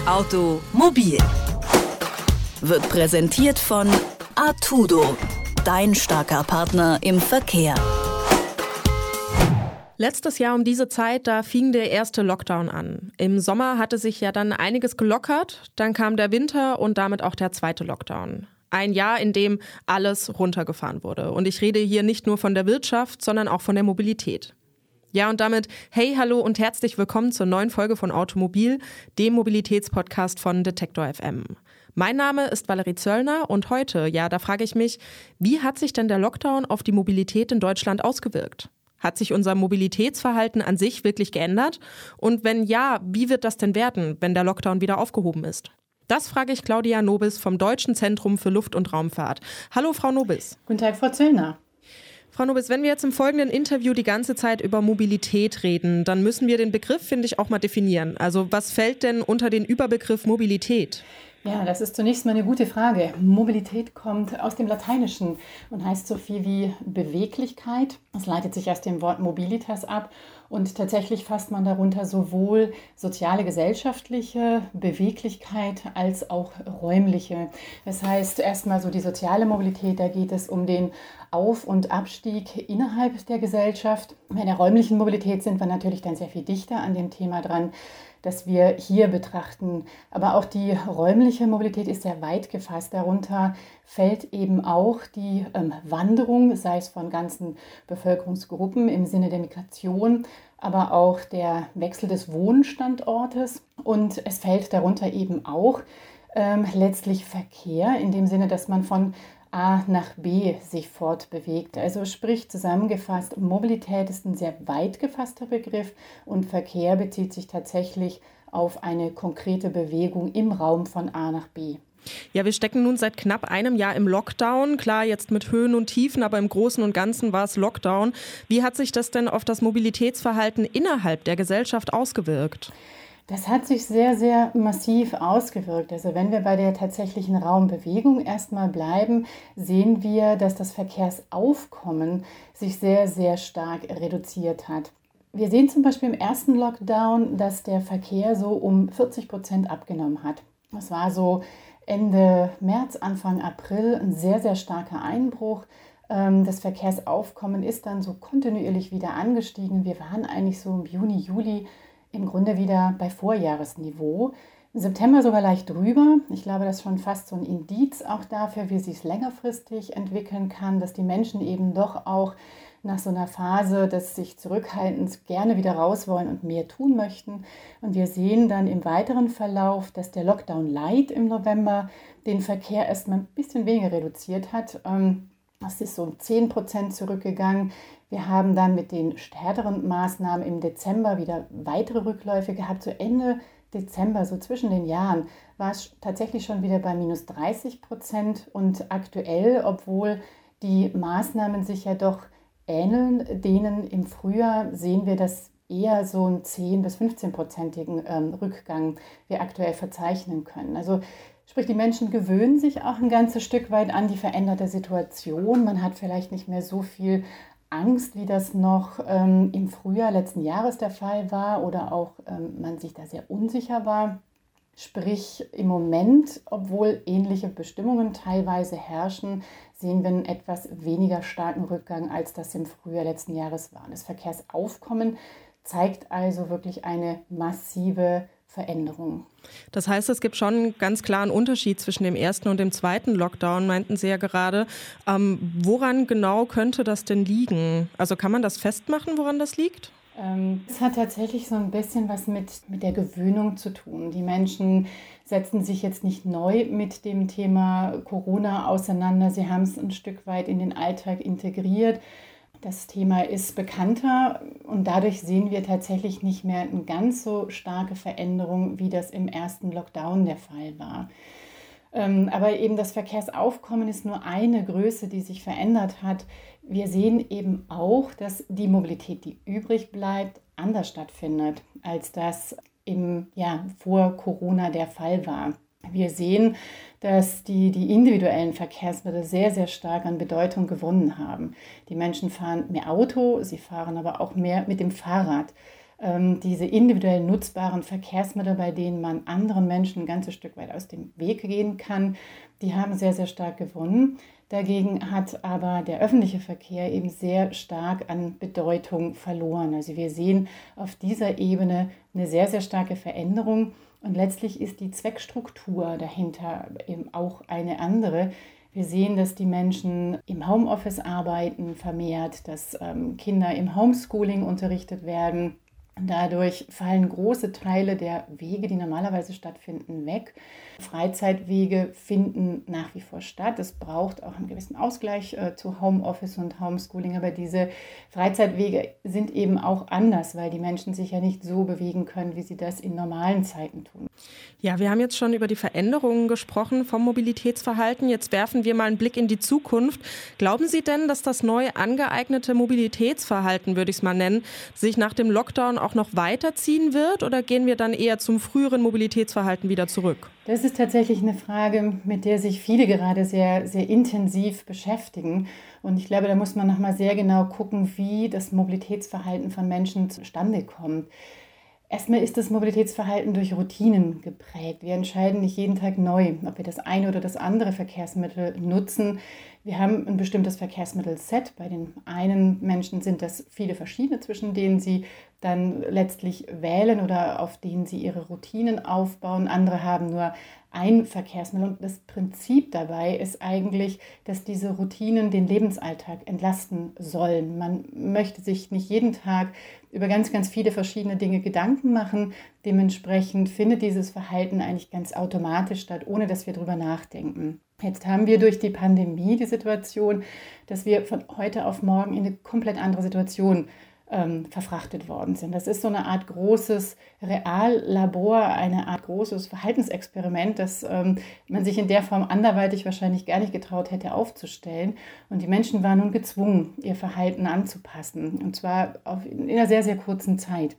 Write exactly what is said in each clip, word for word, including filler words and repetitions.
Automobil wird präsentiert von Artudo, dein starker Partner im Verkehr. Letztes Jahr um diese Zeit, da fing der erste Lockdown an. Im Sommer hatte sich ja dann einiges gelockert, dann kam der Winter und damit auch der zweite Lockdown. Ein Jahr, in dem alles runtergefahren wurde. Und ich rede hier nicht nur von der Wirtschaft, sondern auch von der Mobilität. Ja, und damit hey, hallo und herzlich willkommen zur neuen Folge von Automobil, dem Mobilitätspodcast von Detektor F M. Mein Name ist Valerie Zöllner und heute, ja, da frage ich mich, wie hat sich denn der Lockdown auf die Mobilität in Deutschland ausgewirkt? Hat sich unser Mobilitätsverhalten an sich wirklich geändert? Und wenn ja, wie wird das denn werden, wenn der Lockdown wieder aufgehoben ist? Das frage ich Claudia Nobis vom Deutschen Zentrum für Luft- und Raumfahrt. Hallo, Frau Nobis. Guten Tag, Frau Zöllner. Frau Nobis, wenn wir jetzt im folgenden Interview die ganze Zeit über Mobilität reden, dann müssen wir den Begriff, finde ich, auch mal definieren. Also was fällt denn unter den Überbegriff Mobilität? Ja, das ist zunächst mal eine gute Frage. Mobilität kommt aus dem Lateinischen und heißt so viel wie Beweglichkeit. Das leitet sich aus dem Wort mobilitas ab und tatsächlich fasst man darunter sowohl soziale, gesellschaftliche Beweglichkeit als auch räumliche. Das heißt erstmal so die soziale Mobilität, da geht es um den Auf- und Abstieg innerhalb der Gesellschaft. Bei der räumlichen Mobilität sind wir natürlich dann sehr viel dichter an dem Thema dran, das wir hier betrachten. Aber auch die räumliche Mobilität ist sehr weit gefasst. Darunter fällt eben auch die ähm, Wanderung, sei es von ganzen Bevölkerungsgruppen im Sinne der Migration, aber auch der Wechsel des Wohnstandortes. Und es fällt darunter eben auch ähm, letztlich Verkehr, in dem Sinne, dass man von A nach B sich fortbewegt. Also sprich zusammengefasst, Mobilität ist ein sehr weit gefasster Begriff und Verkehr bezieht sich tatsächlich auf eine konkrete Bewegung im Raum von A nach B. Ja, wir stecken nun seit knapp einem Jahr im Lockdown. Klar, jetzt mit Höhen und Tiefen, aber im Großen und Ganzen war es Lockdown. Wie hat sich das denn auf das Mobilitätsverhalten innerhalb der Gesellschaft ausgewirkt? Das hat sich sehr, sehr massiv ausgewirkt. Also wenn wir bei der tatsächlichen Raumbewegung erstmal bleiben, sehen wir, dass das Verkehrsaufkommen sich sehr, sehr stark reduziert hat. Wir sehen zum Beispiel im ersten Lockdown, dass der Verkehr so um vierzig Prozent abgenommen hat. Das war so Ende März, Anfang April ein sehr, sehr starker Einbruch. Das Verkehrsaufkommen ist dann so kontinuierlich wieder angestiegen. Wir waren eigentlich so im Juni, Juli im Grunde wieder bei Vorjahresniveau. Im September sogar leicht drüber. Ich glaube, das ist schon fast so ein Indiz auch dafür, wie sich es längerfristig entwickeln kann, dass die Menschen eben doch auch nach so einer Phase des sich Zurückhaltens gerne wieder raus wollen und mehr tun möchten. Und wir sehen dann im weiteren Verlauf, dass der Lockdown Light im November den Verkehr erstmal ein bisschen weniger reduziert hat. Das ist so um zehn Prozent zurückgegangen. Wir haben dann mit den härteren Maßnahmen im Dezember wieder weitere Rückläufe gehabt. Zu Ende Dezember, so zwischen den Jahren, war es tatsächlich schon wieder bei minus dreißig Prozent. Und aktuell, obwohl die Maßnahmen sich ja doch ähneln denen im Frühjahr, sehen wir, dass eher so einen zehn- bis fünfzehn-prozentigen ähm, Rückgang wir aktuell verzeichnen können. Also sprich, die Menschen gewöhnen sich auch ein ganzes Stück weit an die veränderte Situation. Man hat vielleicht nicht mehr so viel Angst, wie das noch ähm, im Frühjahr letzten Jahres der Fall war oder auch ähm, man sich da sehr unsicher war. Sprich, im Moment, obwohl ähnliche Bestimmungen teilweise herrschen, sehen wir einen etwas weniger starken Rückgang, als das im Frühjahr letzten Jahres war. Das Verkehrsaufkommen zeigt also wirklich eine massive Veränderung. Das heißt, es gibt schon einen ganz klaren Unterschied zwischen dem ersten und dem zweiten Lockdown, meinten Sie ja gerade. Ähm, woran genau könnte das denn liegen? Also kann man das festmachen, woran das liegt? Es hat tatsächlich so ein bisschen was mit, mit der Gewöhnung zu tun. Die Menschen setzen sich jetzt nicht neu mit dem Thema Corona auseinander. Sie haben es ein Stück weit in den Alltag integriert. Das Thema ist bekannter und dadurch sehen wir tatsächlich nicht mehr eine ganz so starke Veränderung, wie das im ersten Lockdown der Fall war. Aber eben das Verkehrsaufkommen ist nur eine Größe, die sich verändert hat. Wir sehen eben auch, dass die Mobilität, die übrig bleibt, anders stattfindet, als das im, ja, vor Corona der Fall war. Wir sehen, dass die, die individuellen Verkehrsmittel sehr, sehr stark an Bedeutung gewonnen haben. Die Menschen fahren mehr Auto, sie fahren aber auch mehr mit dem Fahrrad. ähm, diese individuell nutzbaren Verkehrsmittel, bei denen man anderen Menschen ein ganzes Stück weit aus dem Weg gehen kann, die haben sehr, sehr stark gewonnen. Dagegen hat aber der öffentliche Verkehr eben sehr stark an Bedeutung verloren. Also wir sehen auf dieser Ebene eine sehr, sehr starke Veränderung. Und letztlich ist die Zweckstruktur dahinter eben auch eine andere. Wir sehen, dass die Menschen im Homeoffice arbeiten vermehrt, dass ähm, Kinder im Homeschooling unterrichtet werden. Dadurch fallen große Teile der Wege, die normalerweise stattfinden, weg. Freizeitwege finden nach wie vor statt. Es braucht auch einen gewissen Ausgleich äh, zu Homeoffice und Homeschooling, aber diese Freizeitwege sind eben auch anders, weil die Menschen sich ja nicht so bewegen können, wie sie das in normalen Zeiten tun. Ja, wir haben jetzt schon über die Veränderungen gesprochen vom Mobilitätsverhalten. Jetzt werfen wir mal einen Blick in die Zukunft. Glauben Sie denn, dass das neu angeeignete Mobilitätsverhalten, würde ich es mal nennen, sich nach dem Lockdown auch noch weiterziehen wird, oder gehen wir dann eher zum früheren Mobilitätsverhalten wieder zurück? Das ist tatsächlich eine Frage, mit der sich viele gerade sehr, sehr intensiv beschäftigen. Und ich glaube, da muss man nochmal sehr genau gucken, wie das Mobilitätsverhalten von Menschen zustande kommt. Erstmal ist das Mobilitätsverhalten durch Routinen geprägt. Wir entscheiden nicht jeden Tag neu, ob wir das eine oder das andere Verkehrsmittel nutzen. Wir haben ein bestimmtes Verkehrsmittelset. Bei den einen Menschen sind das viele verschiedene, zwischen denen sie dann letztlich wählen oder auf denen sie ihre Routinen aufbauen. Andere haben nur ein Verkehrsmittel. Und das Prinzip dabei ist eigentlich, dass diese Routinen den Lebensalltag entlasten sollen. Man möchte sich nicht jeden Tag über ganz, ganz viele verschiedene Dinge Gedanken machen. Dementsprechend findet dieses Verhalten eigentlich ganz automatisch statt, ohne dass wir darüber nachdenken. Jetzt haben wir durch die Pandemie die Situation, dass wir von heute auf morgen in eine komplett andere Situation ähm, verfrachtet worden sind. Das ist so eine Art großes Reallabor, eine Art großes Verhaltensexperiment, das ähm, man sich in der Form anderweitig wahrscheinlich gar nicht getraut hätte aufzustellen. Und die Menschen waren nun gezwungen, ihr Verhalten anzupassen, und zwar auf, in einer sehr, sehr kurzen Zeit.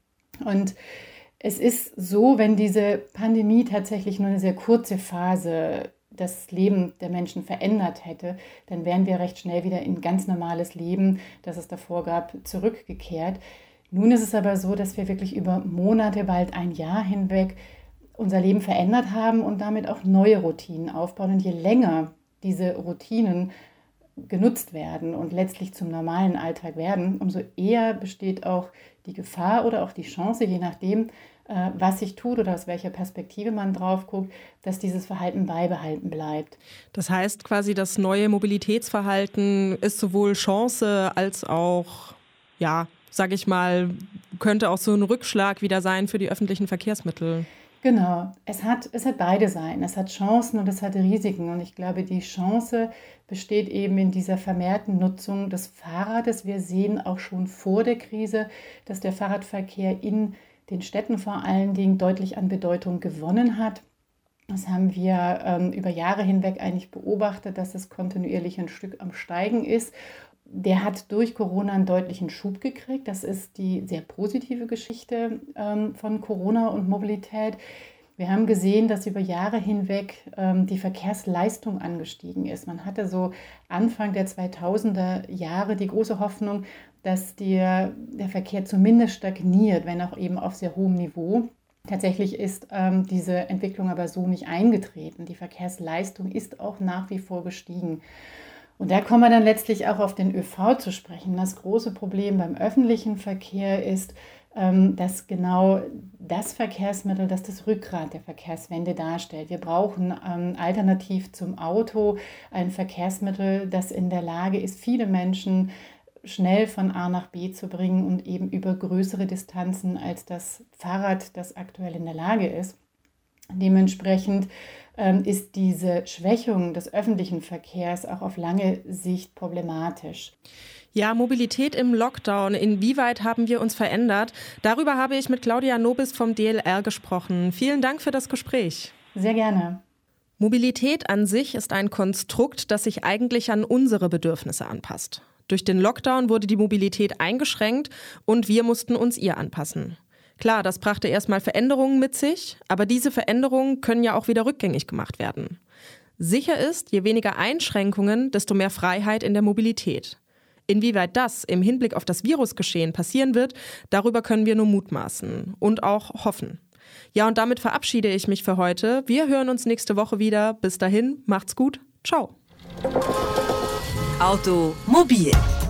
Und es ist so, wenn diese Pandemie tatsächlich nur eine sehr kurze Phase das Leben der Menschen verändert hätte, dann wären wir recht schnell wieder in ganz normales Leben, das es davor gab, zurückgekehrt. Nun ist es aber so, dass wir wirklich über Monate, bald ein Jahr hinweg unser Leben verändert haben und damit auch neue Routinen aufbauen. Und je länger diese Routinen genutzt werden und letztlich zum normalen Alltag werden, umso eher besteht auch die Gefahr oder auch die Chance, je nachdem, was sich tut oder aus welcher Perspektive man drauf guckt, dass dieses Verhalten beibehalten bleibt. Das heißt quasi, das neue Mobilitätsverhalten ist sowohl Chance als auch, ja, sage ich mal, könnte auch so ein Rückschlag wieder sein für die öffentlichen Verkehrsmittel. Genau, es hat, es hat beide Seiten. Es hat Chancen und es hat Risiken. Und ich glaube, die Chance besteht eben in dieser vermehrten Nutzung des Fahrrades. Wir sehen auch schon vor der Krise, dass der Fahrradverkehr in den Städten vor allen Dingen deutlich an Bedeutung gewonnen hat. Das haben wir ähm, über Jahre hinweg eigentlich beobachtet, dass es kontinuierlich ein Stück am Steigen ist. Der hat durch Corona einen deutlichen Schub gekriegt. Das ist die sehr positive Geschichte ähm, von Corona und Mobilität. Wir haben gesehen, dass über Jahre hinweg ähm, die Verkehrsleistung angestiegen ist. Man hatte so Anfang der zweitausender Jahre die große Hoffnung, dass der, der Verkehr zumindest stagniert, wenn auch eben auf sehr hohem Niveau. Tatsächlich ist ähm, diese Entwicklung aber so nicht eingetreten. Die Verkehrsleistung ist auch nach wie vor gestiegen. Und da kommen wir dann letztlich auch auf den ÖV zu sprechen. Das große Problem beim öffentlichen Verkehr ist, ähm, dass genau das Verkehrsmittel, das das Rückgrat der Verkehrswende darstellt. Wir brauchen ähm, alternativ zum Auto ein Verkehrsmittel, das in der Lage ist, viele Menschen schnell von A nach B zu bringen und eben über größere Distanzen als das Fahrrad, das aktuell in der Lage ist. Dementsprechend ähm, ist diese Schwächung des öffentlichen Verkehrs auch auf lange Sicht problematisch. Ja, Mobilität im Lockdown. Inwieweit haben wir uns verändert? Darüber habe ich mit Claudia Nobis vom D L R gesprochen. Vielen Dank für das Gespräch. Sehr gerne. Mobilität an sich ist ein Konstrukt, das sich eigentlich an unsere Bedürfnisse anpasst. Durch den Lockdown wurde die Mobilität eingeschränkt und wir mussten uns ihr anpassen. Klar, das brachte erstmal Veränderungen mit sich, aber diese Veränderungen können ja auch wieder rückgängig gemacht werden. Sicher ist, je weniger Einschränkungen, desto mehr Freiheit in der Mobilität. Inwieweit das im Hinblick auf das Virusgeschehen passieren wird, darüber können wir nur mutmaßen und auch hoffen. Ja, und damit verabschiede ich mich für heute. Wir hören uns nächste Woche wieder. Bis dahin, macht's gut. Ciao. Automobil